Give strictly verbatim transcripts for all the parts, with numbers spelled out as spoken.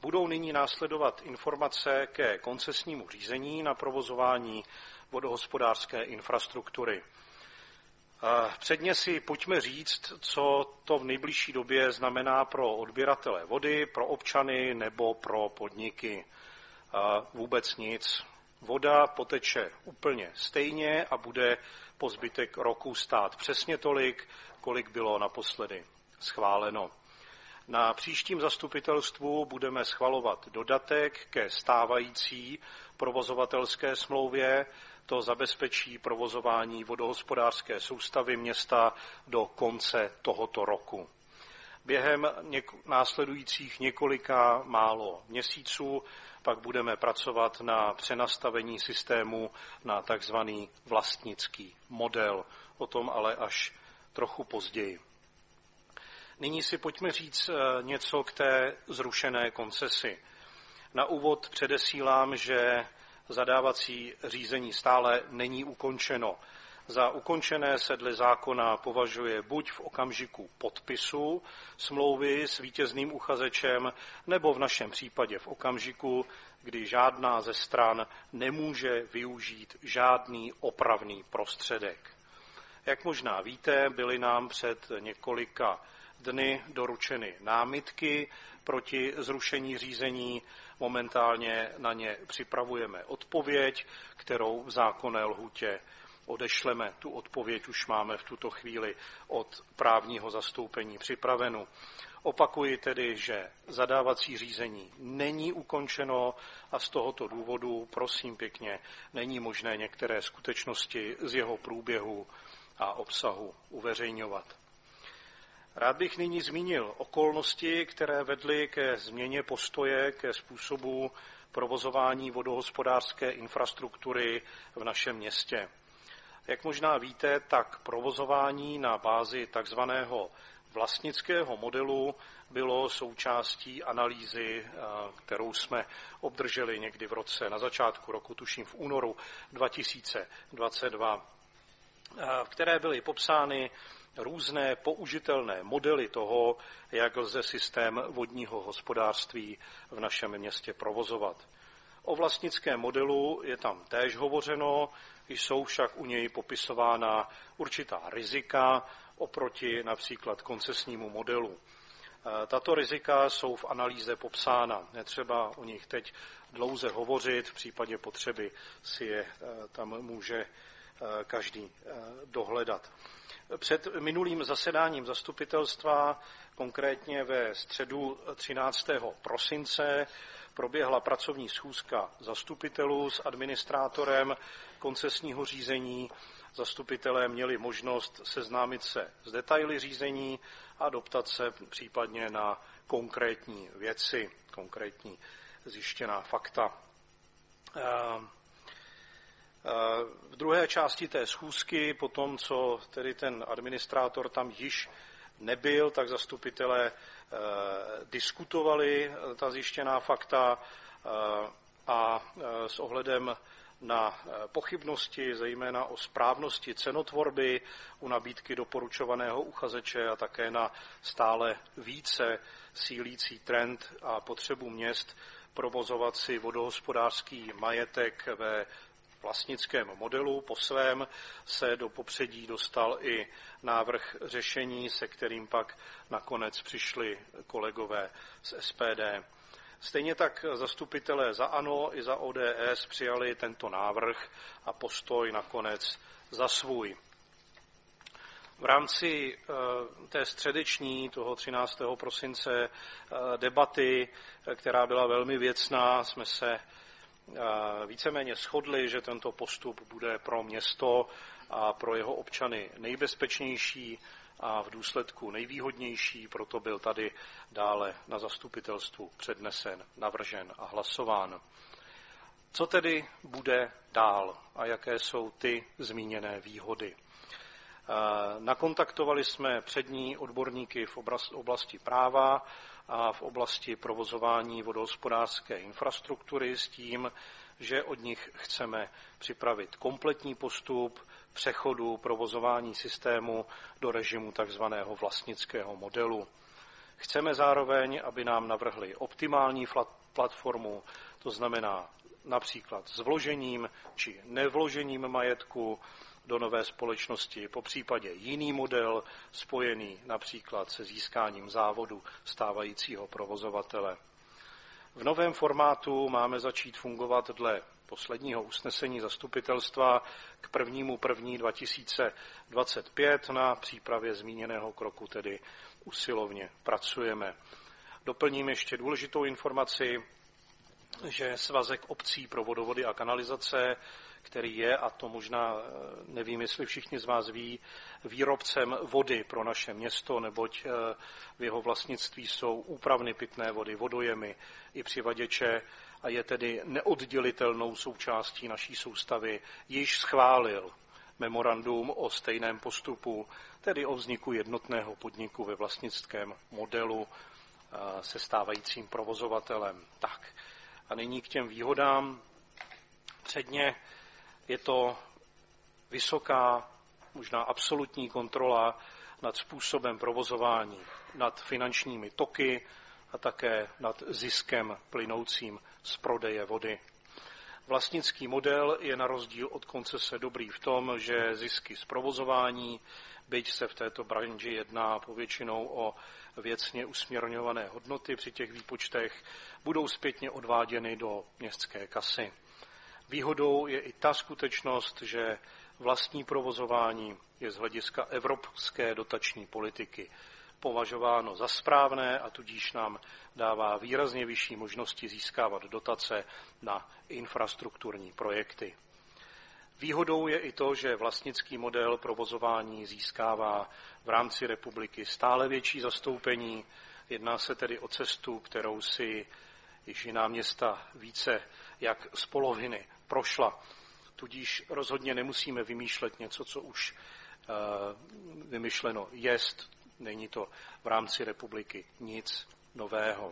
Budou nyní následovat informace ke koncesnímu řízení na provozování vodohospodářské infrastruktury. Předně si pojďme říct, co to v nejbližší době znamená pro odběratele vody, pro občany nebo pro podniky. Vůbec nic. Voda poteče úplně stejně a bude po zbytek roku stát přesně tolik, kolik bylo naposledy schváleno. Na příštím zastupitelstvu budeme schvalovat dodatek ke stávající provozovatelské smlouvě. To zabezpečí provozování vodohospodářské soustavy města do konce tohoto roku. Během něk- následujících několika málo měsíců pak budeme pracovat na přenastavení systému na takzvaný vlastnický model. O tom ale až trochu později. Nyní si pojďme říct něco k té zrušené koncesi. Na úvod předesílám, že zadávací řízení stále není ukončeno. Za ukončené se dle zákona považuje buď v okamžiku podpisu smlouvy s vítězným uchazečem, nebo v našem případě v okamžiku, kdy žádná ze stran nemůže využít žádný opravný prostředek. Jak možná víte, byly nám před několika dny doručeny námitky proti zrušení řízení. Momentálně na ně připravujeme odpověď, kterou v zákonné lhůtě odešleme. Tu odpověď už máme v tuto chvíli od právního zastoupení připravenu. Opakuji tedy, že zadávací řízení není ukončeno a z tohoto důvodu, prosím pěkně, není možné některé skutečnosti z jeho průběhu a obsahu uveřejňovat. Rád bych nyní zmínil okolnosti, které vedly ke změně postoje ke způsobu provozování vodohospodářské infrastruktury v našem městě. Jak možná víte, tak provozování na bázi takzvaného vlastnického modelu bylo součástí analýzy, kterou jsme obdrželi někdy v roce, na začátku roku, tuším v únoru dva tisíce dvacet dva, v které byly popsány různé použitelné modely toho, jak lze systém vodního hospodářství v našem městě provozovat. O vlastnickém modelu je tam též hovořeno, jsou však u něj popisována určitá rizika oproti například koncesnímu modelu. Tato rizika jsou v analýze popsána. Netřeba o nich teď dlouze hovořit, v případě potřeby si je tam může každý dohledat. Před minulým zasedáním zastupitelstva, konkrétně ve středu třináctého prosince, proběhla pracovní schůzka zastupitelů s administrátorem koncesního řízení. Zastupitelé měli možnost seznámit se s detaily řízení a doptat se případně na konkrétní věci, konkrétní zjištěná fakta. V druhé části té schůzky, po tom, co tedy ten administrátor tam již nebyl, tak zastupitelé eh, diskutovali ta zjištěná fakta eh, a eh, s ohledem na pochybnosti, zejména o správnosti cenotvorby u nabídky doporučovaného uchazeče a také na stále více sílící trend a potřebu měst provozovat si vodohospodářský majetek ve vlastnickém modelu po svém, se do popředí dostal i návrh řešení, se kterým pak nakonec přišli kolegové z S P D. Stejně tak zastupitelé za ANO i za O D S přijali tento návrh a postoj nakonec za svůj. V rámci té středeční, toho třináctého prosince, debaty, která byla velmi věcná, jsme se víceméně shodli, že tento postup bude pro město a pro jeho občany nejbezpečnější a v důsledku nejvýhodnější, proto byl tady dále na zastupitelstvu přednesen, navržen a hlasován. Co tedy bude dál a jaké jsou ty zmíněné výhody? Nakontaktovali jsme přední odborníky v oblasti práva a v oblasti provozování vodohospodářské infrastruktury s tím, že od nich chceme připravit kompletní postup přechodu provozování systému do režimu takzvaného vlastnického modelu. Chceme zároveň, aby nám navrhli optimální platformu, to znamená například s vložením či nevložením majetku do nové společnosti, po případě jiný model spojený například se získáním závodu stávajícího provozovatele. V novém formátu máme začít fungovat dle posledního usnesení zastupitelstva k prvnímu první dva tisíce dvacet pět. Na přípravě zmíněného kroku tedy usilovně pracujeme. Doplním ještě důležitou informaci, že Svazek obcí pro vodovody a kanalizace, který je, a to možná nevím, jestli všichni z vás ví, výrobcem vody pro naše město, neboť v jeho vlastnictví jsou úpravny pitné vody, vodojemy i přivaděče a je tedy neoddělitelnou součástí naší soustavy, již schválil memorandum o stejném postupu, tedy o vzniku jednotného podniku ve vlastnickém modelu se stávajícím provozovatelem. Tak a nyní k těm výhodám. Předně je to vysoká, možná absolutní kontrola nad způsobem provozování, nad finančními toky a také nad ziskem plynoucím z prodeje vody. Vlastnický model je na rozdíl od koncese dobrý v tom, že zisky z provozování, byť se v této branži jedná povětšinou o věcně usměrňované hodnoty při těch výpočtech, budou zpětně odváděny do městské kasy. Výhodou je i ta skutečnost, že vlastní provozování je z hlediska evropské dotační politiky považováno za správné a tudíž nám dává výrazně vyšší možnosti získávat dotace na infrastrukturní projekty. Výhodou je i to, že vlastnický model provozování získává v rámci republiky stále větší zastoupení. Jedná se tedy o cestu, kterou si již jiná města více jak z poloviny prošla. Tudíž rozhodně nemusíme vymýšlet něco, co už vymyšleno jest. Není to v rámci republiky nic nového.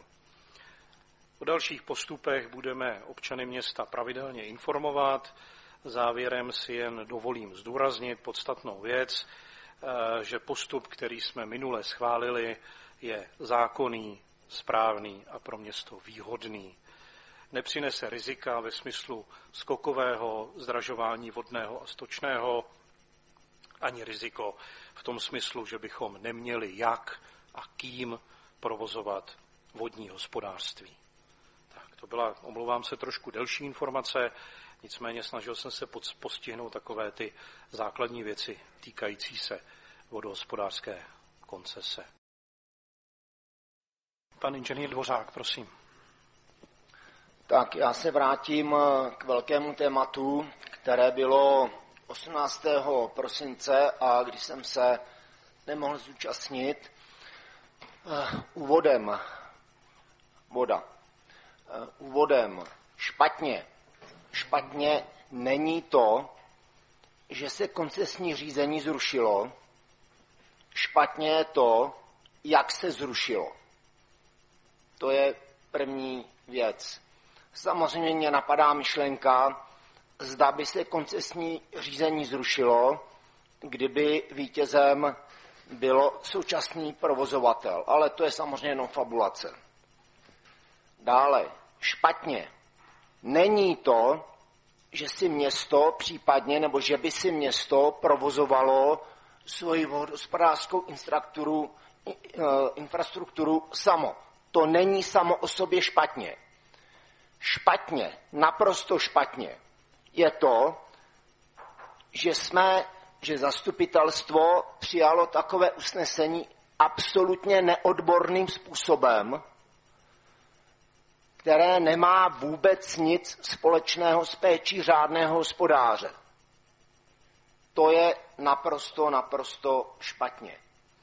O dalších postupech budeme občany města pravidelně informovat. Závěrem si jen dovolím zdůraznit podstatnou věc, že postup, který jsme minule schválili, je zákonný, správný a pro město výhodný. Nepřinese rizika ve smyslu skokového zdražování vodného a stočného, ani riziko v tom smyslu, že bychom neměli jak a kým provozovat vodní hospodářství. Tak, to byla, omlouvám se, trošku delší informace, nicméně snažil jsem se postihnout takové ty základní věci týkající se vodohospodářské koncese. Pan inženýr Dvořák, prosím. Tak já se vrátím k velkému tématu, které bylo osmnáctého prosince a když jsem se nemohl zúčastnit, úvodem voda. Úvodem špatně. Špatně není to, že se koncesní řízení zrušilo. Špatně je to, jak se zrušilo. To je první věc. Samozřejmě mě napadá myšlenka, zda by se koncesní řízení zrušilo, kdyby vítězem bylo současný provozovatel. Ale to je samozřejmě jenom fabulace. Dále, špatně. Není to, že si město případně, nebo že by si město provozovalo svoji vodohospodářskou infrastrukturu, infrastrukturu samo. To není samo o sobě špatně. Špatně, naprosto špatně je to, že jsme, že zastupitelstvo přijalo takové usnesení absolutně neodborným způsobem, které nemá vůbec nic společného s péčí řádného hospodáře. To je naprosto, naprosto špatně.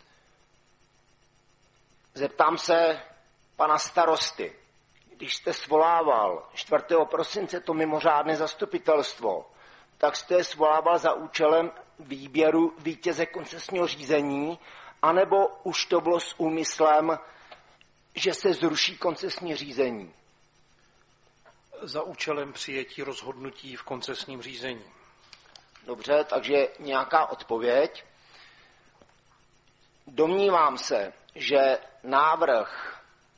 Zeptám se pana starosty, když jste svolával čtvrtého prosince to mimořádné zastupitelstvo, tak jste svolával za účelem výběru vítěze koncesního řízení, anebo už to bylo s úmyslem, že se zruší koncesní řízení? Za účelem přijetí rozhodnutí v koncesním řízení. Dobře, takže nějaká odpověď. domnívám se, že návrh,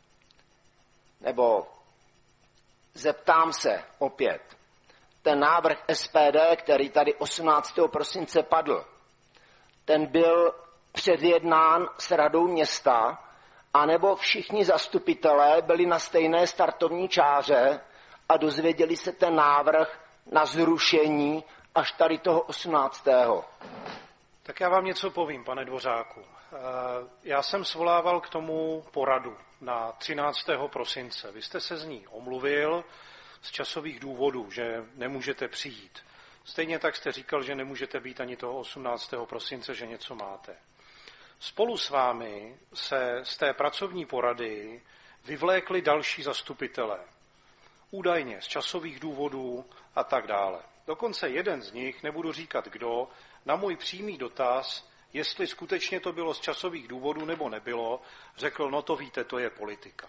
nebo zeptám se opět, ten návrh S P D, který tady osmnáctého prosince padl, ten byl předjednán s radou města, anebo všichni zastupitelé byli na stejné startovní čáře a dozvěděli se ten návrh na zrušení až tady toho osmnáctého Tak já vám něco povím, pane Dvořáku. Já jsem svolával k tomu poradu na třináctého prosince. Vy jste se z ní omluvil z časových důvodů, že nemůžete přijít. Stejně tak jste říkal, že nemůžete být ani toho osmnáctého prosince, že něco máte. Spolu s vámi se z té pracovní porady vyvlékli další zastupitelé. Údajně z časových důvodů a tak dále. Dokonce jeden z nich, nebudu říkat kdo, na můj přímý dotaz, jestli skutečně to bylo z časových důvodů nebo nebylo, řekl, no to víte, to je politika.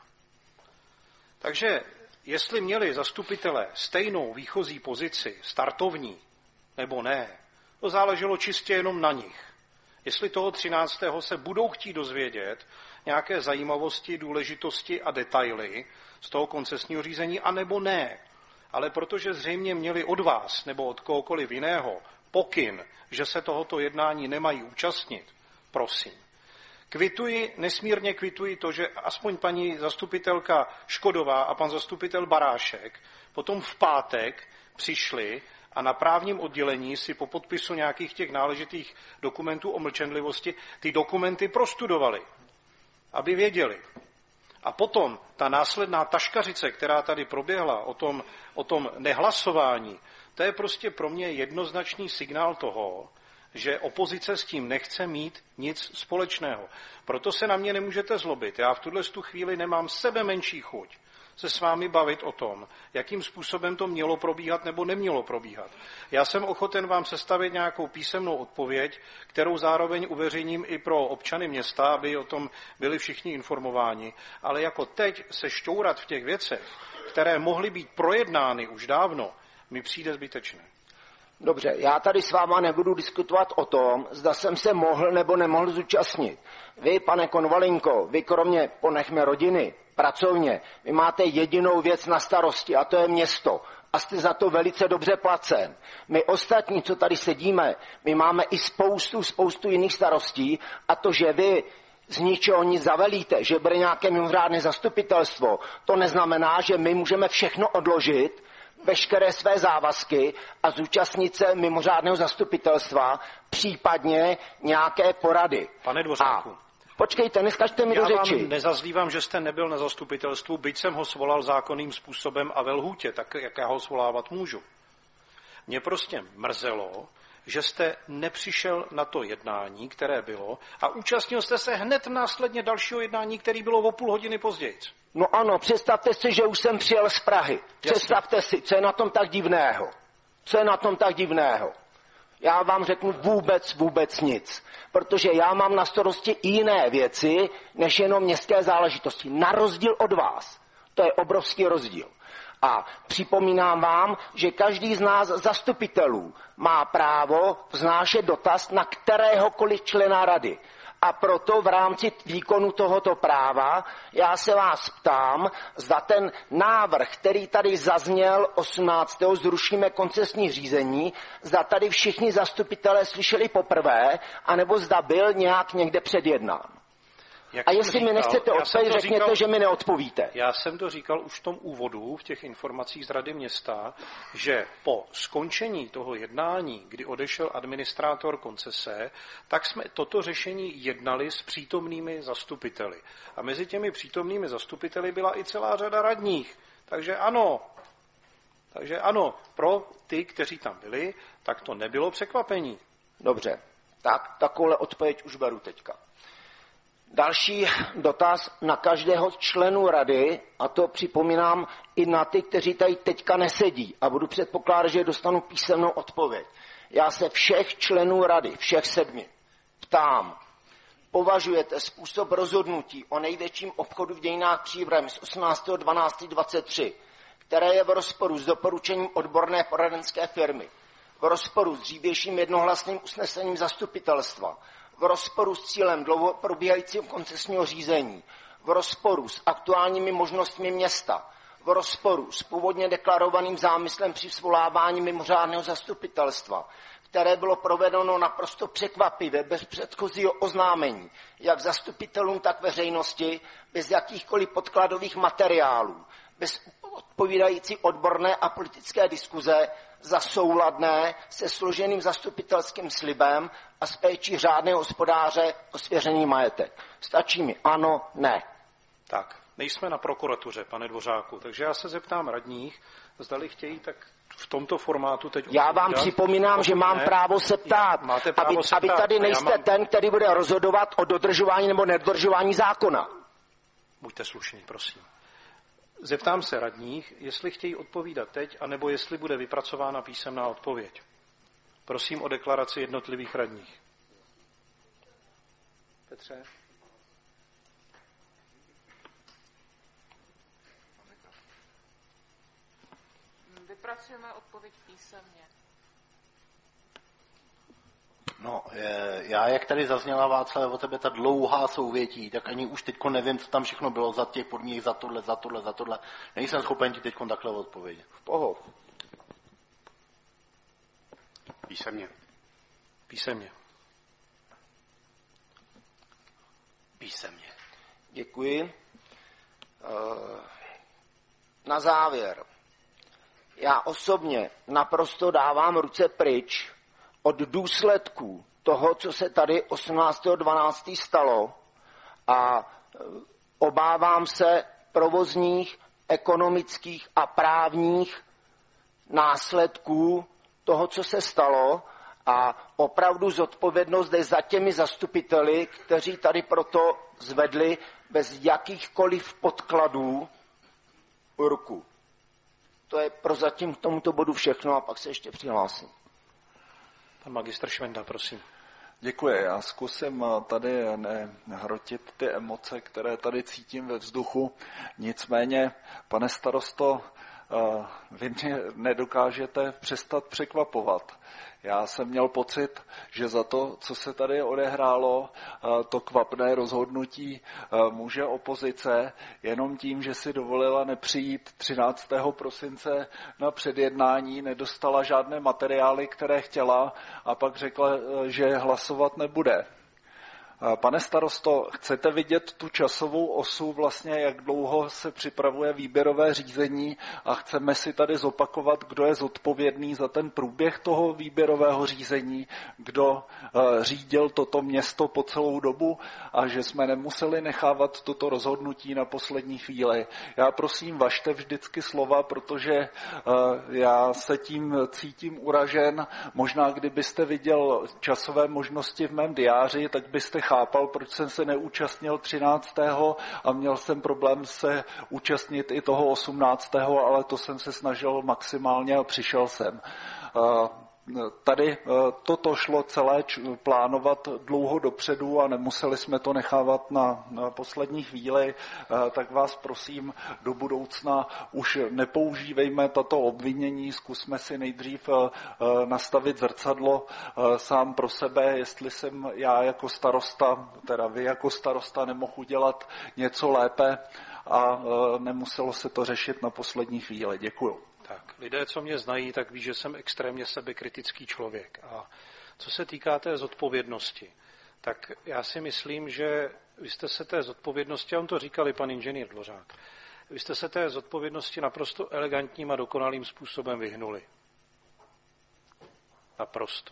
Takže jestli měli zastupitelé stejnou výchozí pozici, startovní, nebo ne, to záleželo čistě jenom na nich. Jestli toho třináctého se budou chtít dozvědět nějaké zajímavosti, důležitosti a detaily z toho koncesního řízení, anebo ne. Ale protože zřejmě měli od vás nebo od kohokoliv jiného pokyn, že se tohoto jednání nemají účastnit, prosím. Kvituji, nesmírně kvituji to, že aspoň paní zastupitelka Škodová a pan zastupitel Barášek potom v pátek přišli a na právním oddělení si po podpisu nějakých těch náležitých dokumentů o mlčenlivosti ty dokumenty prostudovali, aby věděli. A potom ta následná taškařice, která tady proběhla o tom, o tom nehlasování, to je prostě pro mě jednoznačný signál toho, že opozice s tím nechce mít nic společného. Proto se na mě nemůžete zlobit. Já v tuhle chvíli nemám sebe menší chuť se s vámi bavit o tom, jakým způsobem to mělo probíhat nebo nemělo probíhat. Já jsem ochoten vám sestavit nějakou písemnou odpověď, kterou zároveň uveřejním i pro občany města, aby o tom byli všichni informováni. Ale jako teď se šťourat v těch věcech, které mohly být projednány už dávno, mi přijde zbytečné. Dobře, já tady s váma nebudu diskutovat o tom, zda jsem se mohl nebo nemohl zúčastnit. Vy, pane Konvalinko, vy kromě, ponechme rodiny, pracovně, vy máte jedinou věc na starosti a to je město. A jste za to velice dobře placen. My ostatní, co tady sedíme, my máme i spoustu, spoustu jiných starostí a to, že vy z ničeho nic zavelíte, že bude nějaké mimořádné zastupitelstvo, to neznamená, že my můžeme všechno odložit, veškeré své závazky a zúčastnit se mimořádného zastupitelstva, případně nějaké porady. Pane Dvořáku. A počkejte, neskažte mi já do řeči. Já vám nezazlívám, že jste nebyl na zastupitelstvu, byť jsem ho svolal zákonným způsobem a ve lhůtě, tak jak já ho svolávat můžu. Mě prostě mrzelo, že jste nepřišel na to jednání, které bylo, a účastnil jste se hned následně dalšího jednání, který bylo o půl hodiny později. No ano, představte si, že už jsem přijel z Prahy. Jasně. Představte si, co je na tom tak divného. Co je na tom tak divného? Já vám řeknu vůbec, vůbec nic. Protože já mám na starosti i jiné věci, než jenom městské záležitosti. Na rozdíl od vás. To je obrovský rozdíl. A připomínám vám, že každý z nás zastupitelů má právo vznášet dotaz na kteréhokoliv člena rady. A proto v rámci výkonu tohoto práva já se vás ptám, zda ten návrh, který tady zazněl osmnáctého zrušíme koncesní řízení, zda tady všichni zastupitelé slyšeli poprvé, anebo zda byl nějak někde předjednán. Jak a jestli říkal, mi nechcete odpovědět, řekněte, říkal, že mi neodpovíte. Já jsem to říkal už v tom úvodu, v těch informacích z Rady města, že po skončení toho jednání, kdy odešel administrátor koncese, tak jsme toto řešení jednali s přítomnými zastupiteli. A mezi těmi přítomnými zastupiteli byla i celá řada radních. Takže ano, takže ano, pro ty, kteří tam byli, tak to nebylo překvapení. Dobře, tak takovouhle odpověď už beru teďka. Další dotaz na každého členu rady, a to připomínám i na ty, kteří tady teďka nesedí, a budu předpokládat, že dostanu písemnou odpověď. Já se všech členů rady, všech sedmi, ptám, považujete způsob rozhodnutí o největším obchodu v dějinách Příbrami z osmnáctého dvanáctého dvacet tři, které je v rozporu s doporučením odborné poradenské firmy, v rozporu s dřívějším jednohlasným usnesením zastupitelstva, v rozporu s cílem dlouho probíhajícího koncesního řízení, v rozporu s aktuálními možnostmi města, v rozporu s původně deklarovaným zámyslem při svolávání mimořádného zastupitelstva, které bylo provedeno naprosto překvapivě, bez předchozího oznámení, jak zastupitelům, tak veřejnosti, bez jakýchkoliv podkladových materiálů, bez odpovídající odborné a politické diskuze, za souladné se složeným zastupitelským slibem a s péčí řádného hospodáře o svěřený majetek. Stačí mi ano, ne. Tak, nejsme na prokuratuře, pane Dvořáku, takže já se zeptám radních, zdali chtějí tak v tomto formátu teď... Já vám udělat, připomínám, že mám ne, právo se ptát, máte právo aby, se aby ptát, tady nejste mám... ten, který bude rozhodovat o dodržování nebo nedodržování zákona. Buďte slušní, prosím. Zeptám se radních, jestli chtějí odpovídat teď, anebo jestli bude vypracována písemná odpověď. Prosím o deklaraci jednotlivých radních. Petře? Vypracujeme odpověď písemně. No, já, jak tady zazněla, Václav, o tebe ta dlouhá souvětí, tak ani už teďko nevím, co tam všechno bylo za těch podmínek, za tohle, za tohle, za tohle. Nejsem schopen ti teďko takhle odpovědět. V pohodu. Písemně. Písemně. Písemně. Děkuji. Na závěr. Já osobně naprosto dávám ruce pryč od důsledků toho, co se tady osmnáctého dvanáctého stalo a obávám se provozních, ekonomických a právních následků toho, co se stalo a opravdu zodpovědnost jde za těmi zastupiteli, kteří tady proto zvedli bez jakýchkoliv podkladů ruku. To je prozatím k tomuto bodu všechno a pak se ještě přihlásím. Pan magistr Švenda, prosím. Děkuji. Já zkusím tady nehrotit ty emoce, které tady cítím ve vzduchu. Nicméně, pane starosto, vy mě nedokážete přestat překvapovat. Já jsem měl pocit, že za to, co se tady odehrálo, to kvapné rozhodnutí může opozice jenom tím, že si dovolila nepřijít třináctého prosince na předjednání, nedostala žádné materiály, které chtěla a pak řekla, že hlasovat nebude. Pane starosto, chcete vidět tu časovou osu, vlastně jak dlouho se připravuje výběrové řízení a chceme si tady zopakovat, kdo je zodpovědný za ten průběh toho výběrového řízení, kdo řídil toto město po celou dobu a že jsme nemuseli nechávat toto rozhodnutí na poslední chvíli. Já prosím, važte vždycky slova, protože já se tím cítím uražen. Možná kdybyste viděl časové možnosti v mém diáři, tak byste chápal, proč jsem se neúčastnil třináctého a měl jsem problém se účastnit i toho osmnáctého ale to jsem se snažil maximálně a přišel jsem. Tady toto šlo celé plánovat dlouho dopředu a nemuseli jsme to nechávat na, na poslední chvíli, tak vás prosím do budoucna už nepoužívejme tato obvinění, zkusme si nejdřív nastavit zrcadlo sám pro sebe, jestli jsem já jako starosta, teda vy jako starosta nemohl udělat něco lépe a nemuselo se to řešit na poslední chvíli. Děkuju. Tak, lidé, co mě znají, tak ví, že jsem extrémně sebekritický člověk. A co se týká té zodpovědnosti, tak já si myslím, že vy jste se té zodpovědnosti, a on to říkal i pan inženýr Dvořák, vy jste se té zodpovědnosti naprosto elegantním a dokonalým způsobem vyhnuli. Naprosto.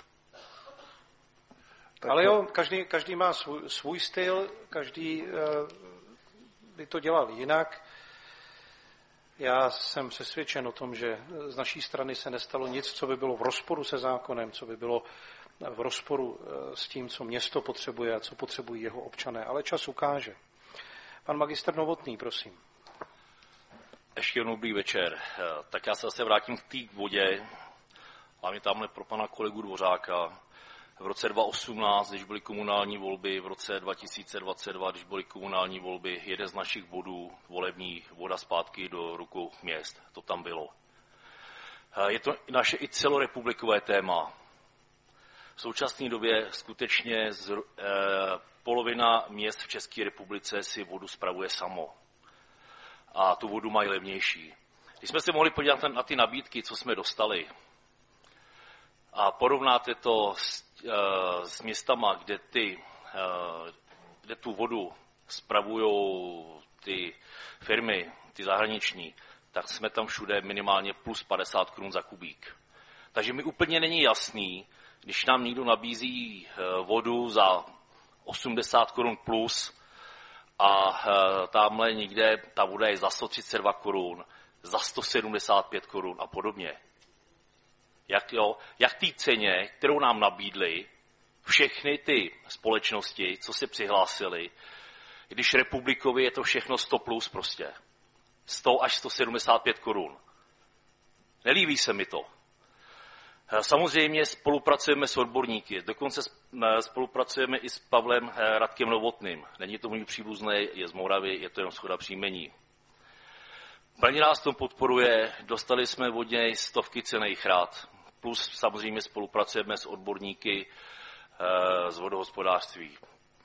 Tak ale jo, každý, každý má svůj, svůj styl, každý uh, by to dělal jinak. Já jsem přesvědčen o tom, že z naší strany se nestalo nic, co by bylo v rozporu se zákonem, co by bylo v rozporu s tím, co město potřebuje a co potřebují jeho občané. Ale čas ukáže. Pan magistr Novotný, prosím. Ještě jednou dobrý večer. Tak já se zase vrátím k té vodě, hlavně tamhle pro pana kolegu Dvořáka. V roce dva tisíce osmnáct, když byly komunální volby, v roce dva tisíce dvacet dva, když byly komunální volby, jeden z našich bodů, volební voda zpátky do rukou měst. To tam bylo. Je to naše i celorepublikové téma. V současné době skutečně z, eh, polovina měst v České republice si vodu spravuje samo. A tu vodu mají levnější. Když jsme se mohli podívat na ty nabídky, co jsme dostali, a porovnáte to s, eh, s městama, kde, ty, eh, kde tu vodu spravují ty firmy, ty zahraniční, tak jsme tam všude minimálně plus padesát korun za kubík. Takže mi úplně není jasný, když nám někdo nabízí vodu za osmdesát korun plus a tamhle někde ta voda je za sto třicet dva korun, za sto sedmdesát pět korun a podobně. Jak, jo, jak té ceně, kterou nám nabídly všechny ty společnosti, co se přihlásily, když republikově je to všechno sto plus prostě. sto až sto sedmdesát pět korun. Nelíbí se mi to. Samozřejmě spolupracujeme s odborníky, dokonce spolupracujeme i s Pavlem Radkem Novotným. Není to můj příbuzný, je z Moravy, je to jenom shoda příjmení. Plně nás to podporuje, dostali jsme od něj stovky cenných rád, plus samozřejmě spolupracujeme s odborníky z vodohospodářství.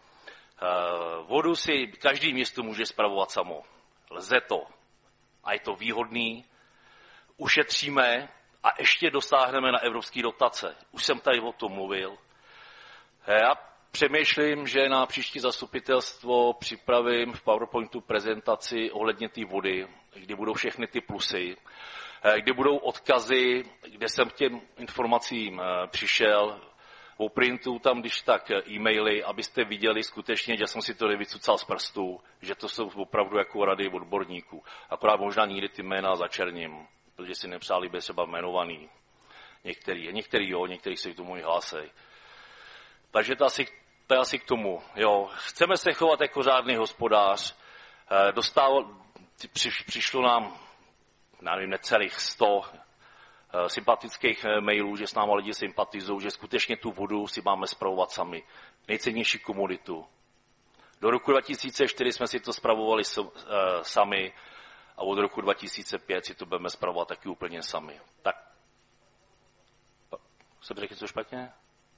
Vodu si každý město může spravovat samo. Lze to. A je to výhodný. Ušetříme a ještě dosáhneme na evropské dotace. Už jsem tady o tom mluvil. Já přemýšlím, že na příští zastupitelstvo připravím v PowerPointu prezentaci ohledně té vody, kdy budou všechny ty plusy, kdy budou odkazy, kde jsem k těm informacím přišel, oprintu tam, když tak e-maily, abyste viděli skutečně, že jsem si to nevycucal z prstů, že to jsou opravdu jako rady odborníků. Akorát možná někdy ty jména začerním, protože si nepřáli být třeba jmenovaný. Některý, některý jo, některý se k tomu i hlásej. Takže to asi, to je asi k tomu. Jo. Chceme se chovat jako řádný hospodář. Dostával, při, přišlo nám, nevím, necelých sto sympatických mailů, že s náma lidi sympatizují, že skutečně tu vodu si máme spravovat sami. Nejcennější komoditu. Do roku dva tisíce čtyři jsme si to spravovali sami a od roku dva tisíce pět si to budeme spravovat taky úplně sami. Tak. Jsem řekl něco špatně?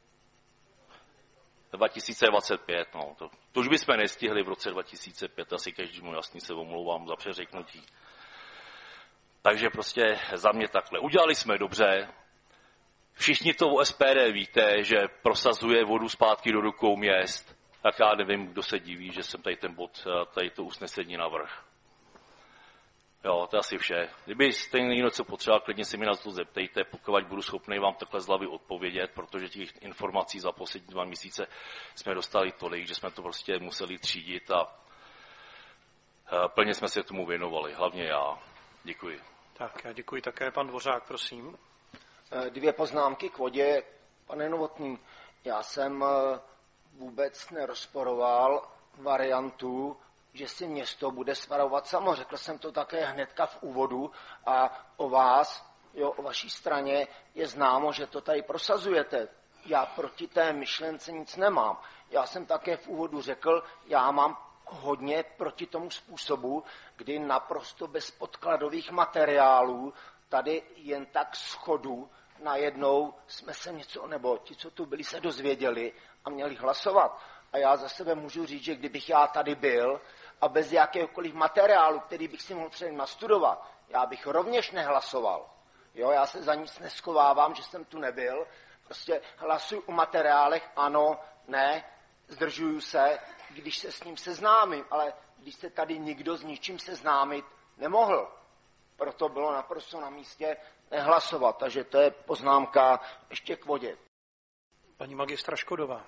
dva tisíce dvacet pět, no. To, to už bychom nestihli v roce dva tisíce pět, asi každému jasný se omlouvám za přeřeknutí. Takže prostě za mě takhle. Udělali jsme dobře. Všichni to o S P D víte, že prosazuje vodu zpátky do rukou měst. Tak já nevím, kdo se diví, že jsem tady ten bod, tady to usnesení navrhl. Jo, to je asi vše. Kdybyste někdo co potřeboval, klidně si mi na to zeptejte, pokud budu schopný vám takhle z hlavy odpovědět, protože těch informací za poslední dva měsíce jsme dostali tolik, že jsme to prostě museli třídit a plně jsme se tomu věnovali, hlavně já. Děkuji. Tak, já děkuji také. Pan Dvořák, prosím. Dvě poznámky k vodě. Pane Novotný, já jsem vůbec nerozporoval variantu, že si město bude spravovat samo. Řekl jsem to také hnedka v úvodu a o vás, jo, o vaší straně je známo, že to tady prosazujete. Já proti té myšlence nic nemám. Já jsem také v úvodu řekl, já mám hodně proti tomu způsobu, kdy naprosto bez podkladových materiálů tady jen tak schodu najednou jsme se něco, nebo ti, co tu byli, se dozvěděli a měli hlasovat. A já za sebe můžu říct, že kdybych já tady byl a bez jakéhokoliv materiálu, který bych si mohl předem nastudovat, já bych rovněž nehlasoval. Jo, já se za nic neskovávám, že jsem tu nebyl. Prostě hlasuju o materiálech, ano, ne, zdržuju se, když se s ním seznámím, ale když se tady nikdo s ničím seznámit nemohl. Proto bylo naprosto na místě nehlasovat. Takže to je poznámka ještě k vodě. Paní magistra Škodová.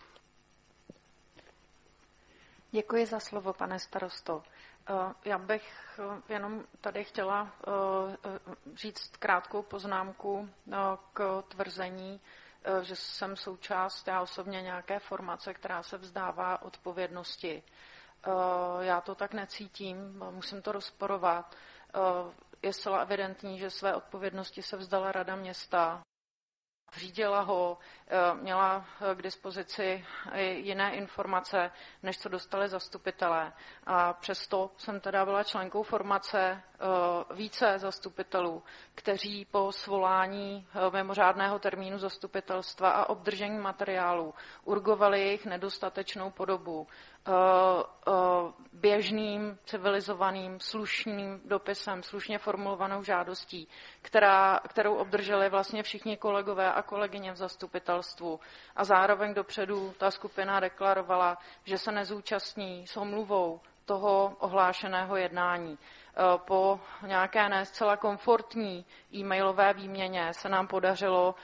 Děkuji za slovo, pane starosto. Já bych jenom tady chtěla říct krátkou poznámku k tvrzení, že jsem součást, já osobně, nějaké formace, která se vzdává odpovědnosti. Já to tak necítím, musím to rozporovat. Je zcela evidentní, že své odpovědnosti se vzdala Rada města řídila ho, měla k dispozici jiné informace, než co dostali zastupitelé. A přesto jsem teda byla členkou formace více zastupitelů, kteří po svolání mimořádného termínu zastupitelstva a obdržení materiálů urgovali jejich nedostatečnou podobu běžným, civilizovaným, slušným dopisem, slušně formulovanou žádostí, která, kterou obdrželi vlastně všichni kolegové a kolegyně v zastupitelstvu. A zároveň dopředu ta skupina deklarovala, že se nezúčastní s omluvou toho ohlášeného jednání. Po nějaké ne zcela komfortní e-mailové výměně se nám podařilo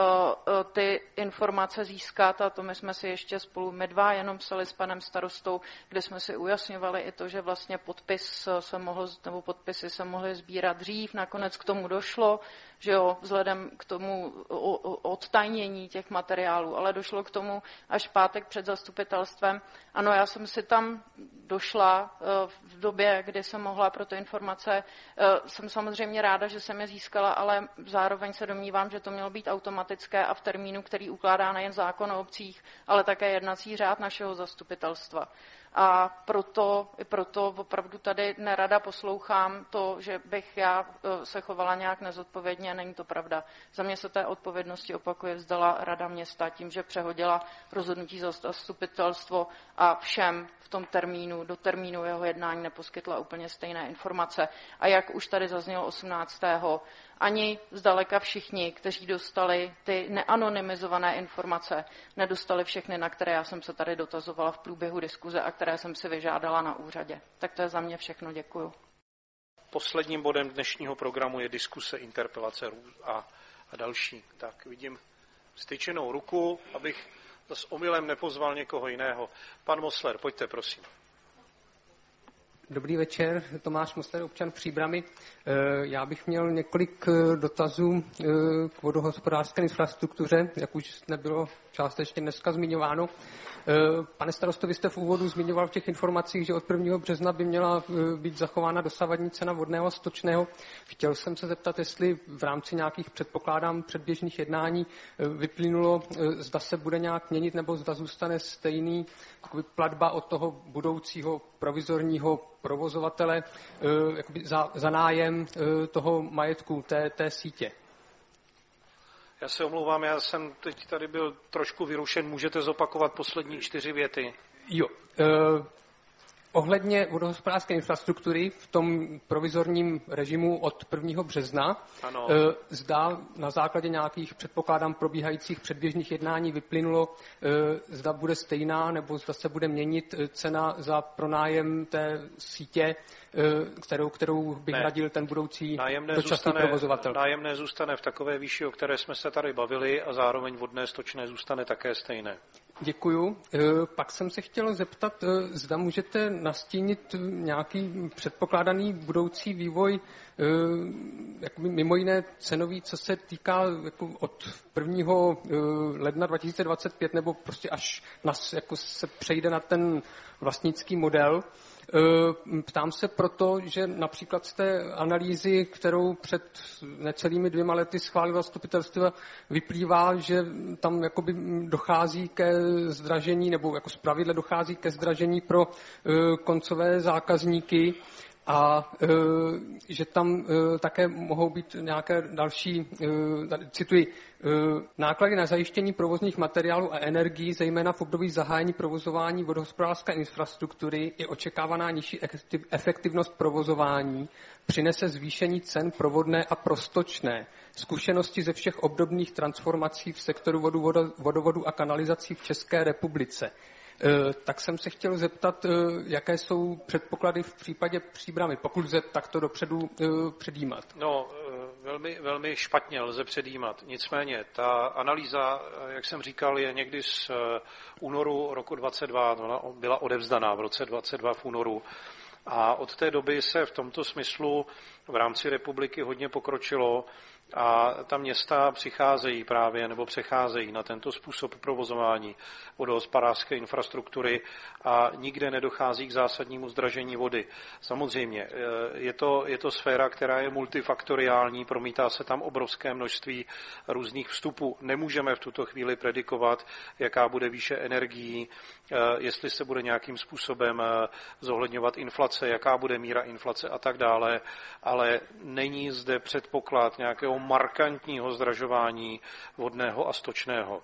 ty informace získat a to my jsme si ještě spolu my dva jenom psali s panem starostou, kde jsme si ujasňovali i to, že vlastně podpis se mohl, nebo podpisy se mohly sbírat dřív, nakonec k tomu došlo, že jo, vzhledem k tomu odtajnění těch materiálů, ale došlo k tomu až v pátek před zastupitelstvem. Ano, já jsem si tam došla v době, kdy jsem mohla pro ty informace. Jsem samozřejmě ráda, že jsem je získala, ale zároveň se domnívám, že to mělo být automatické a v termínu, který ukládá nejen zákon o obcích, ale také jednací řád našeho zastupitelstva. A proto, i proto opravdu tady nerada poslouchám to, že bych já se chovala nějak nezodpovědně, není to pravda. Za mě se té odpovědnosti opakuje vzdala Rada města tím, že přehodila rozhodnutí za zastupitelstvo a všem v tom termínu, do termínu jeho jednání neposkytla úplně stejné informace. A jak už tady zaznělo osmnáctého ani zdaleka všichni, kteří dostali ty neanonymizované informace, nedostali všechny, na které já jsem se tady dotazovala v průběhu diskuze a které jsem si vyžádala na úřadě. Tak to je za mě všechno, děkuju. Posledním bodem dnešního programu je diskuse, interpelace a, a další. Tak vidím styčenou ruku, abych s omylem nepozval někoho jiného. Pan Mosler, pojďte, prosím. Dobrý večer, Tomáš Mosler, občan Příbrami. Já bych měl několik dotazů k vodohospodářské infrastruktuře, jak už nebylo částečně dneska zmiňováno. Pane starosto, vy jste v úvodu zmiňoval v těch informacích, že od prvního března by měla být zachována dosavadní cena vodného a stočného. Chtěl jsem se zeptat, jestli v rámci nějakých, předpokládám, předběžných jednání vyplynulo, zda se bude nějak měnit, nebo zda zůstane stejný platba od toho budoucího provizorního provozovatele jakoby za, za nájem toho majetku, té, té sítě. Já se omlouvám, já jsem teď tady byl trošku vyrušen. Můžete zopakovat poslední čtyři věty? Jo. Eh, ohledně vodohospodářské infrastruktury v tom provizorním režimu od prvního března, ano. Eh, zda na základě nějakých, předpokládám, probíhajících předběžných jednání vyplynulo, eh, zda bude stejná, nebo zda se bude měnit cena za pronájem té sítě, kterou, kterou by hradil ten budoucí nájemné dočasný zůstane, provozovatel. Nájemné zůstane v takové výši, o které jsme se tady bavili, a zároveň vodné stočné zůstane také stejné. Děkuju. Pak jsem se chtěl zeptat, zda můžete nastínit nějaký předpokládaný budoucí vývoj, jakoby mimo jiné cenový, co se týká jako od prvního ledna dva tisíce dvacet pět, nebo prostě až nas, jako se přejde na ten vlastnický model. Ptám se proto, že například z té analýzy, kterou před necelými dvěma lety schválilo zastupitelstvo, vyplývá, že tam jakoby dochází ke zdražení, nebo jako zpravidla dochází ke zdražení pro koncové zákazníky, a e, že tam e, také mohou být nějaké další, e, cituji, e, náklady na zajištění provozních materiálů a energií, zejména v období zahájení provozování vodohospodářské infrastruktury, je očekávaná nižší efektivnost provozování, přinese zvýšení cen provodné a prostočné. Zkušenosti ze všech obdobných transformací v sektoru vodu, vodovodu a kanalizací v České republice. Tak jsem se chtěl zeptat, jaké jsou předpoklady v případě Příbrami, pokud lze takto dopředu předjímat. No, velmi, velmi špatně lze předjímat. Nicméně, ta analýza, jak jsem říkal, je někdy z únoru roku dvacet dva, ona byla odevzdaná v roce dvacet dva v únoru. A od té doby se v tomto smyslu v rámci republiky hodně pokročilo a ta města přicházejí právě nebo přecházejí na tento způsob provozování vodohospodářské infrastruktury a nikde nedochází k zásadnímu zdražení vody. Samozřejmě je to, je to sféra, která je multifaktoriální, promítá se tam obrovské množství různých vstupů. Nemůžeme v tuto chvíli predikovat, jaká bude výše energií, jestli se bude nějakým způsobem zohledňovat inflace, jaká bude míra inflace a tak dále, ale není zde předpoklad nějakého markantního zdražování vodného a stočného.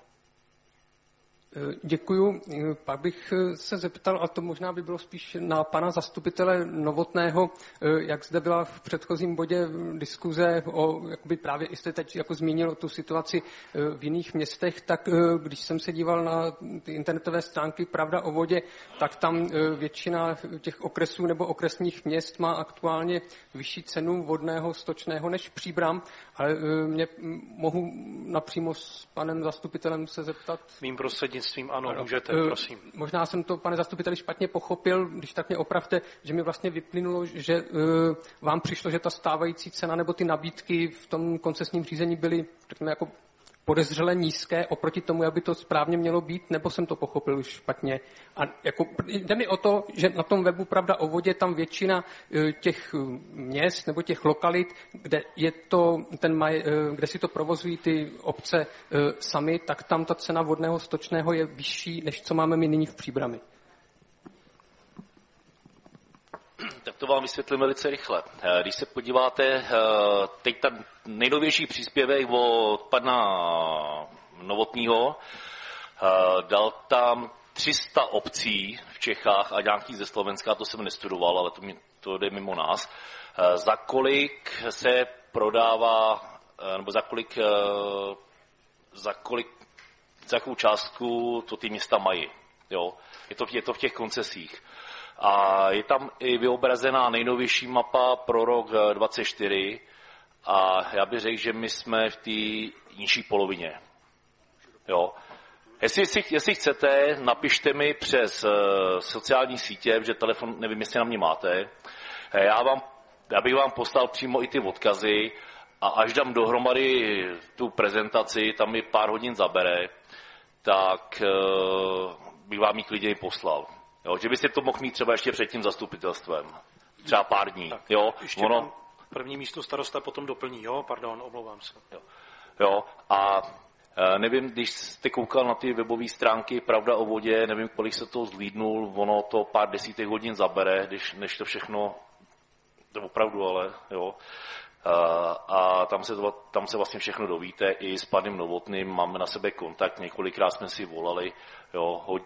Děkuju. Pak bych se zeptal, a to možná by bylo spíš na pana zastupitele Novotného, jak zde byla v předchozím bodě diskuze o, jakoby právě jste teď jako zmínil tu situaci v jiných městech, tak když jsem se díval na ty internetové stránky Pravda o vodě, tak tam většina těch okresů nebo okresních měst má aktuálně vyšší cenu vodného, stočného než Příbram, ale mě mohu napřímo s panem zastupitelem se zeptat? Mým prostřednictvím ano, ano, můžete, prosím. Možná jsem to, pane zastupiteli, špatně pochopil, když tak mě opravte, že mi vlastně vyplynulo, že vám přišlo, že ta stávající cena nebo ty nabídky v tom koncesním řízení byly, řekněme, jako podezřele nízké oproti tomu, aby to správně mělo být, nebo jsem to pochopil špatně. A jako, jde mi o to, že na tom webu Pravda o vodě tam většina těch měst nebo těch lokalit, kde je to ten maj, kde si to provozují ty obce sami, tak tam ta cena vodného stočného je vyšší, než co máme my nyní v Příbrami. Tak to vám vysvětlím velice rychle. Když se podíváte, teď ten nejnovější příspěvek od pana Novotního dal tam tři sta obcí v Čechách a nějaký ze Slovenska, to jsem nestudoval, ale to, mě, to jde mimo nás, za kolik se prodává, nebo za kolik, za kolik, za jakou částku to ty města mají. Jo? Je to, je to v těch koncesích. A je tam i vyobrazená nejnovější mapa pro rok dvacet čtyři a já bych řekl, že my jsme v té nižší polovině. Jo. Jestli, jestli chcete, napište mi přes sociální sítě, že telefon, nevím, jestli na mě máte, já, vám, já bych vám poslal přímo i ty odkazy a až dám dohromady tu prezentaci, tam mi pár hodin zabere, tak bych vám ji klidně poslal. Jo, že byste to mohl mít třeba ještě před tím zastupitelstvem. Třeba pár dní. Tak, jo, ještě ono... první místo starosta potom doplní. Jo, pardon, omlouvám se. Jo, jo a nevím, když jste koukal na ty webové stránky Pravda o vodě, nevím, kolik se to zlídnul, ono to pár desítek hodin zabere, když, než to všechno, to opravdu, ale jo. A, a tam, se, tam se vlastně všechno dovíte, i s panem Novotným máme na sebe kontakt, několikrát jsme si volali, jo, ho,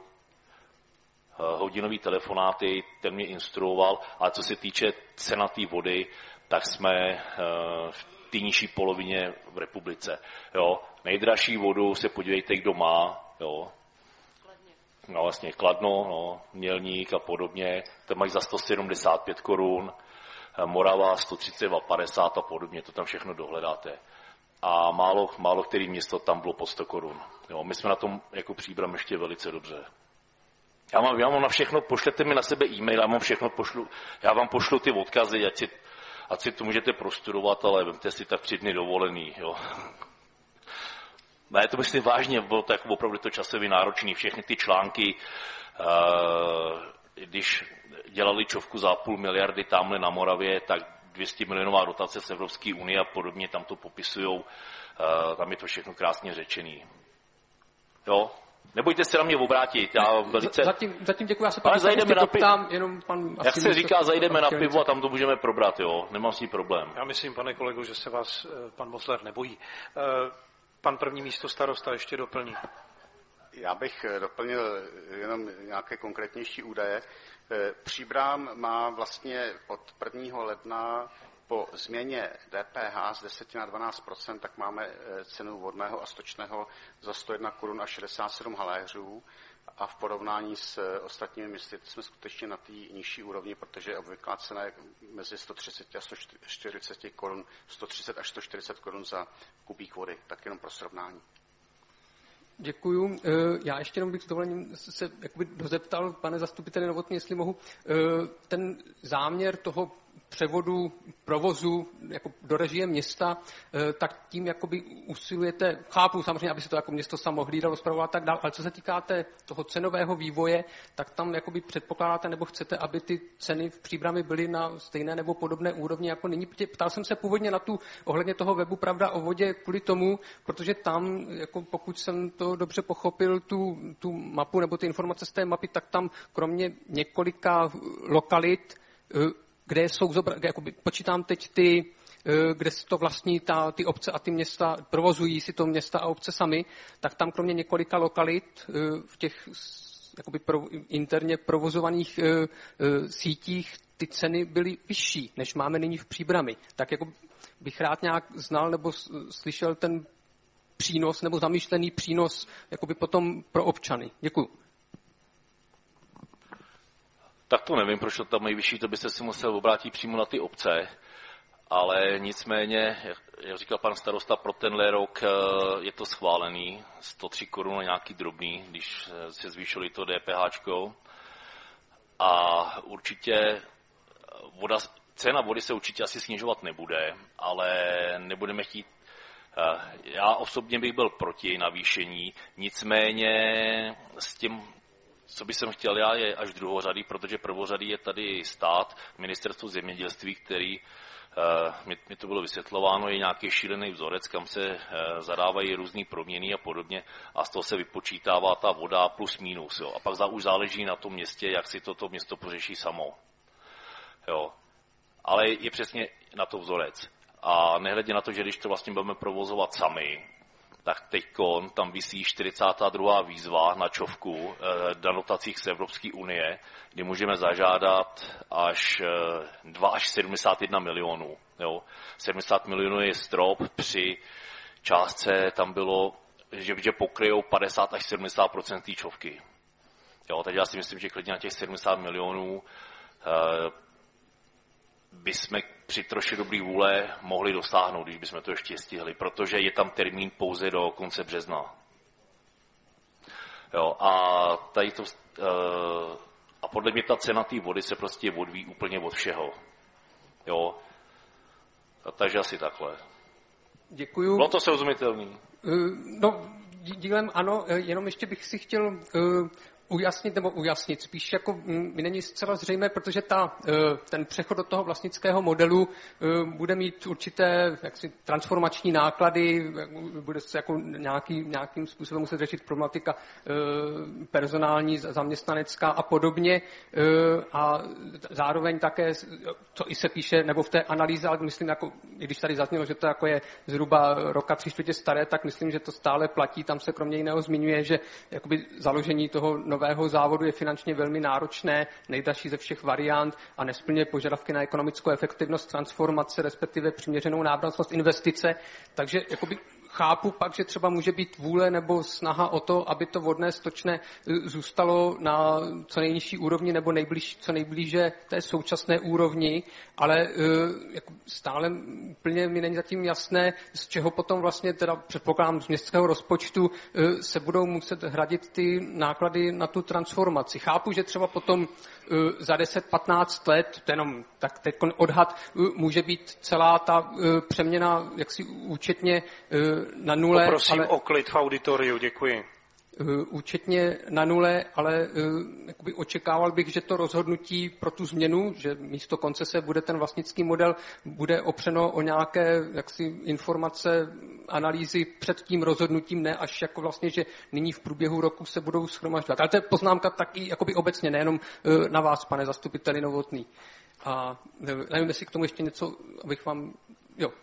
hodinový telefonáty, ten mě instruoval, ale co se týče cena té vody, tak jsme v té nižší polovině v republice. Jo. Nejdražší vodu se podívejte, kdo má. Jo. No vlastně Kladno, no, Mělník a podobně, to mají za sto sedmdesát pět korun, Morava sto třicet dva padesát a podobně, to tam všechno dohledáte. A málo, málo který město tam bylo po sto korun. Jo. My jsme na tom jako Příbram ještě velice dobře. Já mám, já mám na všechno, pošlete mi na sebe e-mail, já mám všechno pošlu, já vám pošlu ty odkazy, ať si, ať si to můžete prostudovat, ale vemte si tak tři dny dovolený, jo. Ne, to myslím vážně, bylo to jako opravdu to časově náročný, všechny ty články, když dělali čovku za půl miliardy tamhle na Moravě, tak dvě stě milionová dotace z Evropské unie a podobně, tam to popisujou, tam je to všechno krásně řečený. Jo. Nebojte se na mě obrátit, já velice... Zatím, zatím děkuji, já se pak zajdeme na pivo. Jenom pan... Jak se říká, zajdeme na pivo a tam to můžeme probrat, jo, nemám s tím problém. Já myslím, pane kolego, že se vás pan Mosler nebojí. Pan první místo starosta ještě doplní. Já bych doplnil jenom nějaké konkrétnější údaje. Příbram má vlastně od prvního ledna po změně D P H z deset na dvanáct procent, tak máme cenu vodného a stočného za sto jedna korun a šedesát sedm haléřů a v porovnání s ostatními městy jsme skutečně na té nižší úrovni, protože obvyklá cena je mezi sto třicet a sto čtyřicet korun, sto třicet až sto čtyřicet korun za kubík vody, tak jenom pro srovnání. Děkuju. Já ještě jenom bych s dovolením se jakoby dozeptal, pane zastupiteli Novotný, jestli mohu, ten záměr toho převodu provozu jako do režie města, tak tím jakoby usilujete, chápu samozřejmě, aby se to jako město samo hlídalo, spravovalo a tak dále, ale co se týká té, toho cenového vývoje, tak tam jakoby předpokládáte nebo chcete, aby ty ceny v Příbrami byly na stejné nebo podobné úrovni jako nyní. Ptal jsem se původně na tu ohledně toho webu Pravda o vodě kvůli tomu, protože tam, jako pokud jsem to dobře pochopil, tu, tu mapu nebo ty informace z té mapy, tak tam kromě několika lokalit, kde jsou, jakoby, počítám teď ty, kde si to vlastní ta, ty obce a ty města, provozují si to města a obce sami, tak tam kromě několika lokalit v těch jakoby pro, interně provozovaných sítích ty ceny byly vyšší, než máme nyní v Příbrami. Tak jako bych rád nějak znal nebo slyšel ten přínos nebo zamýšlený přínos jakoby potom pro občany. Děkuju. Tak to nevím, proč to tam mají vyšší, to byste si musel obrátit přímo na ty obce, ale nicméně, jak říkal pan starosta, pro tenhle rok je to schválený, sto tři korun na nějaký drobný, když se zvýšili to DPHčko. A určitě voda, cena vody se určitě asi snižovat nebude, ale nebudeme chtít. Já osobně bych byl proti navýšení, nicméně s tím, co bych jsem chtěl já, je až druhořadý, protože prvořadý je tady stát, ministerstvo zemědělství, který, mi, mi to bylo vysvětlováno, je nějaký šílený vzorec, kam se zadávají různý proměny a podobně a z toho se vypočítává ta voda plus minus. Jo. A pak za, už záleží na tom městě, jak si toto město pořeší samo. Jo. Ale je přesně na to vzorec. A nehledě na to, že když to vlastně budeme provozovat sami, tak teďkon tam visí čtyřicátá druhá výzva na čovku na dotacích z Evropské unie, kdy můžeme zažádat až dva až sedmdesát jedna milionů. Jo. sedmdesát milionů je strop, při částce tam bylo, že, že pokryjou padesát až sedmdesát procent té čovky. Jo, takže já si myslím, že klidně na těch sedmdesát milionů bychom při troši dobrý vůle mohli dosáhnout, když bychom to ještě stihli, protože je tam termín pouze do konce března. Jo, a, tady to, a podle mě ta cena té vody se prostě odvíjí úplně od všeho. Jo, a takže asi takhle. Děkuju. Bylo to srozumitelný? No, dílem ano, jenom ještě bych si chtěl ujasnit nebo ujasnit. Spíš jako mi není zcela zřejmé, protože ta, ten přechod do toho vlastnického modelu bude mít určité jaksi, transformační náklady, bude se jako nějaký, nějakým způsobem muset řešit problematika personální, zaměstnanecká a podobně. A zároveň také, co i se píše, nebo v té analýze, ale myslím, jako, i když tady zaznělo, že to jako je zhruba roka tři čtvrtě staré, tak myslím, že to stále platí. Tam se kromě jiného zmiňuje, že jakoby založení toho nového závodu je finančně velmi náročné, nejdražší ze všech variant a nesplňuje požadavky na ekonomickou efektivnost transformace, respektive přiměřenou návratnost investice. Takže jakoby chápu pak, že třeba může být vůle nebo snaha o to, aby to vodné stočné zůstalo na co nejnižší úrovni nebo nejblíž, co nejblíže té současné úrovni, ale jako stále úplně mi není zatím jasné, z čeho potom vlastně, teda předpokládám z městského rozpočtu, se budou muset hradit ty náklady na tu transformaci. Chápu, že třeba potom za deset patnáct let, jenom tak teď odhad, může být celá ta přeměna jaksi účetně na nule. Poprosím ale, o klid v auditoriu, děkuji. Účetně na nule, ale jakoby očekával bych, že to rozhodnutí pro tu změnu, že místo koncese bude ten vlastnický model, bude opřeno o nějaké jaksi, informace, analýzy před tím rozhodnutím, ne až jako vlastně, že nyní v průběhu roku se budou shromažďovat. Ale to je poznámka taky jakoby obecně, nejenom na vás, pane zastupiteli Novotný. A nevím, jestli k tomu ještě něco, abych vám... Jo.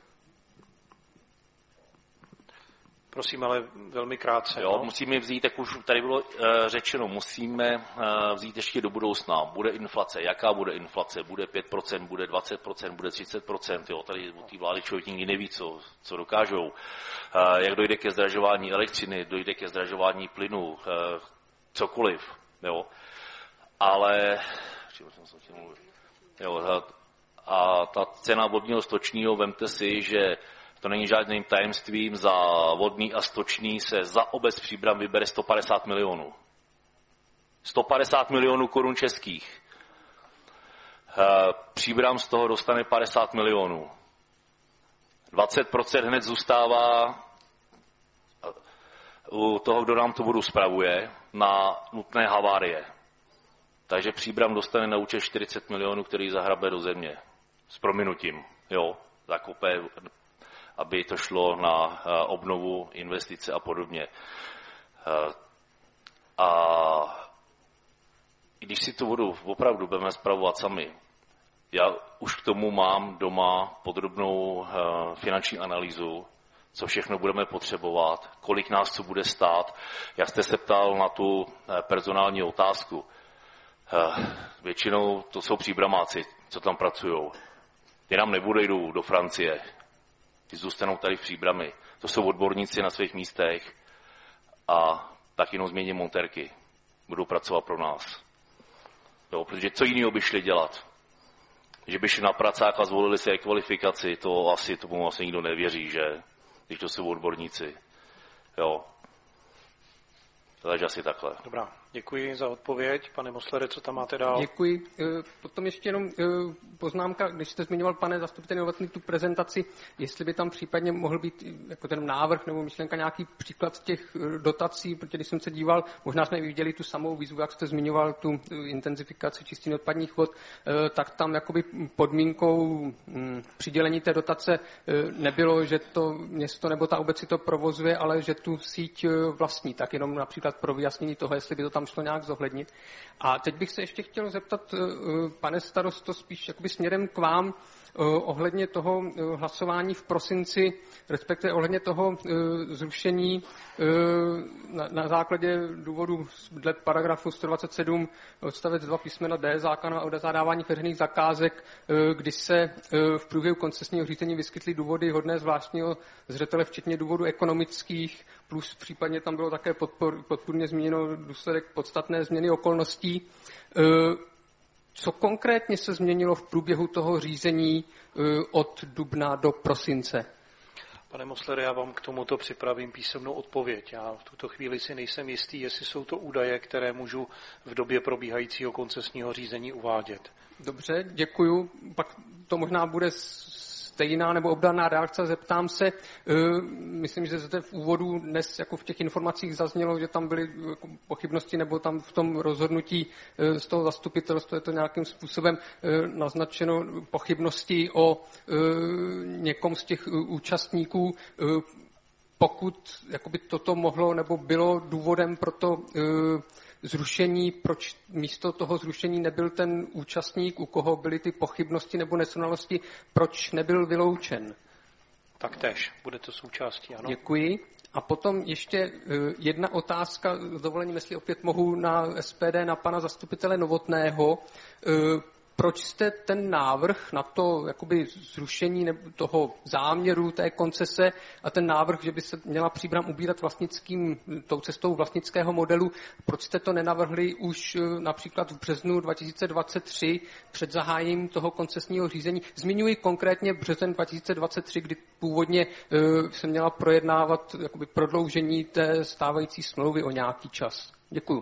Prosím, ale velmi krátce. Jo, no? musíme vzít, jak už tady bylo uh, řečeno, musíme uh, vzít ještě do budoucna. Bude inflace, jaká bude inflace? Bude pět procent, bude dvacet procent, bude třicet procent. Jo, tady od té vlády člověk nikdy neví, co, co dokážou. Uh, jak dojde ke zdražování elektřiny, dojde ke zdražování plynu, uh, cokoliv. Jo. Ale... Jo, a ta cena vodního stočního, vemte si, že To není žádným tajemstvím, za vodný a stočný se za obec Příbram vybere sto padesát milionů. sto padesát milionů korun českých. Příbram z toho dostane padesát milionů. dvacet procent hned zůstává u toho, kdo nám tu vodu spravuje, na nutné havárie. Takže Příbram dostane na účet čtyřicet milionů, který zahrabe do země. S prominutím, jo, zakope, aby to šlo na obnovu, investice a podobně. A když si tu vodu opravdu budeme spravovat sami, já už k tomu mám doma podrobnou finanční analýzu, co všechno budeme potřebovat, kolik nás co bude stát. Jak jste se ptal na tu personální otázku. Většinou to jsou příbramáci, co tam pracují. Ty nám nebudou do Francie, ty zůstanou tady v Příbrami. To jsou odborníci na svých místech a tak jenom změní montérky. Budou pracovat pro nás. Jo, protože co jiného by šli dělat? Že by šli na pracák a zvolili si kvalifikaci, to asi tomu asi nikdo nevěří, že? Když to jsou odborníci. Jo. Takže asi takhle. Dobrá, děkuji za odpověď. Pane Moslere, co tam máte dál? Děkuji. Potom ještě jenom poznámka, když jste zmiňoval, pane zastupitel Novotný, tu prezentaci, jestli by tam případně mohl být jako ten návrh nebo myšlenka nějaký příklad těch dotací, protože když jsem se díval, možná jsme viděli tu samou výzvu, jak jste zmiňoval, tu intenzifikaci čistiny odpadních vod, tak tam jakoby podmínkou přidělení té dotace nebylo, že to město nebo ta obec si to provozuje, ale že tu síť vlastní. Tak jenom například pro vyjasnění toho, jestli by to tam šlo nějak zohlednit. A teď bych se ještě chtěl zeptat, pane starosto, spíš jakoby směrem k vám, ohledně toho hlasování v prosinci, respektive ohledně toho zrušení na, na základě důvodu dle paragrafu sto dvacet sedm odstavec dva písmena D zákona o zadávání veřejných zakázek, kdy se v průběhu koncesního řízení vyskytly důvody hodné zvláštního zřetele, včetně důvodů ekonomických, plus případně tam bylo také podpor, podpůrně zmíněno důsledek podstatné změny okolností. Co konkrétně se změnilo v průběhu toho řízení od dubna do prosince? Pane Moslere, já vám k tomuto připravím písemnou odpověď. Já v tuto chvíli si nejsem jistý, jestli jsou to údaje, které můžu v době probíhajícího koncesního řízení uvádět. Dobře, děkuju. Pak to možná bude stejná nebo obdobná reakce, zeptám se. Myslím, že zde v úvodu dnes jako v těch informacích zaznělo, že tam byly pochybnosti nebo tam v tom rozhodnutí z toho zastupitelstva je to nějakým způsobem naznačeno pochybnosti o někom z těch účastníků. Pokud jakoby toto mohlo nebo bylo důvodem pro to zrušení, proč místo toho zrušení nebyl ten účastník, u koho byly ty pochybnosti nebo nesrovnalosti, proč nebyl vyloučen? Taktéž, bude to součástí, ano. Děkuji. A potom ještě jedna otázka, s dovolením, jestli opět mohu na S P D, na pana zastupitele Novotného. Proč jste ten návrh na to jakoby zrušení toho záměru té koncese a ten návrh, že by se měla Příbram ubírat vlastnickým, tou cestou vlastnického modelu, proč jste to nenavrhli už například v březnu dva tisíce dvacet tři před zahájením toho koncesního řízení? Zmiňuji konkrétně březen dva tisíce dvacet tři, kdy původně se měla projednávat jakoby prodloužení té stávající smlouvy o nějaký čas. Děkuju.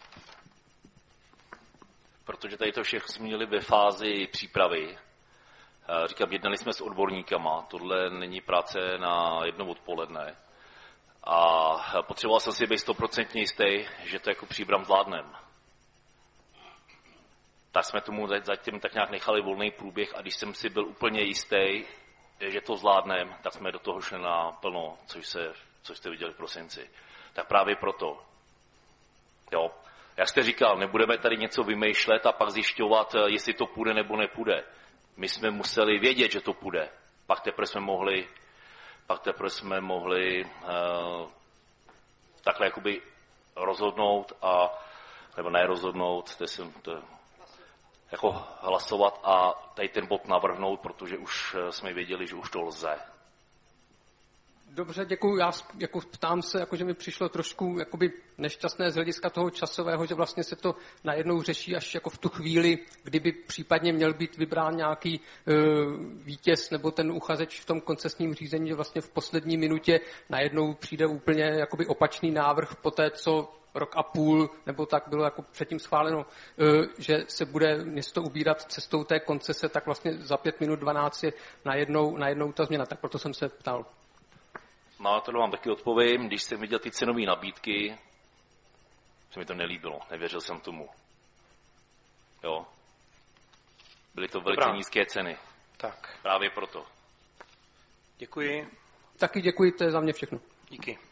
Protože tady to všechno jsme měli ve fázi přípravy. Říkám, jednali jsme s odborníkama, tohle není práce na jedno odpoledne. A potřeboval jsem si být stoprocentně jistý, že to jako Příbram zvládnem. Tak jsme tomu zatím tak nějak nechali volný průběh a když jsem si byl úplně jistý, že to zvládnem, tak jsme do toho šli naplno, což, se, což jste viděli v prosinci. Tak právě proto. Jo. Jak jste říkal, nebudeme tady něco vymýšlet a pak zjišťovat, jestli to půjde nebo nepůjde. My jsme museli vědět, že to půjde. Pak teprve jsme mohli, pak teprve jsme mohli uh, takhle jakoby rozhodnout a, nebo nerozhodnout, to jsem, to, jako hlasovat a tady ten bod navrhnout, protože už jsme věděli, že už to lze. Dobře, děkuji. Já jako ptám se, jako, že mi přišlo trošku jakoby nešťastné z hlediska toho časového, že vlastně se to najednou řeší až jako v tu chvíli, kdyby případně měl být vybrán nějaký e, vítěz nebo ten uchazeč v tom koncesním řízení, že vlastně v poslední minutě najednou přijde úplně jakoby opačný návrh po té, co rok a půl, nebo tak bylo jako předtím schváleno, že se bude město ubírat cestou té koncese, tak vlastně za pět minut dvanáct je najednou, najednou ta změna. Tak proto jsem se ptal. No, to vám taky odpovím. Když jsem viděl ty cenové nabídky, se mi to nelíbilo. Nevěřil jsem tomu. Jo. Byly to velice Dobrá. nízké ceny. Tak. Právě proto. Děkuji. Taky děkuji, to je za mě všechno. Díky.